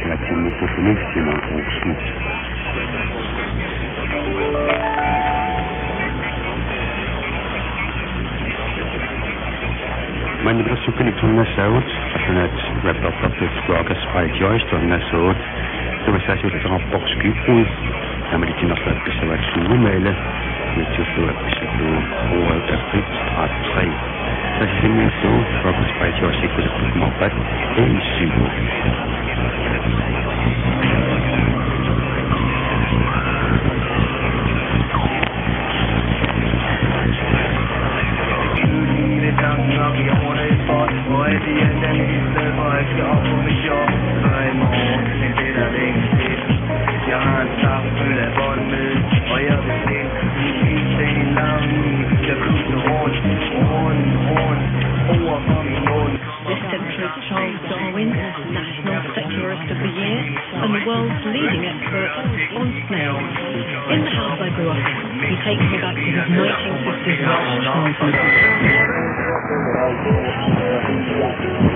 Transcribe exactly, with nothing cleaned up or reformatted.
relativement consommé, c'est un gros scoop. Mijn bezoeken ik toen naar Zuid, vanuit Rebel Puppet, Squawkers, Spike Joyce, toen naar Zuid. Toen was hij zo een box scoop. Dan moet je nog een beetje wat zoeken mailen. Met je zo een beetje door hoe het er fit gaat zijn. Dat is niet zo, Squawkers, Spike Joyce, ik wil het goed maken. En super. Charles Darwin, National Secularist of the Year, and the world's leading expert on snails. In the house I grew up in, he takes me back to his nineteen fifties Welsh farm.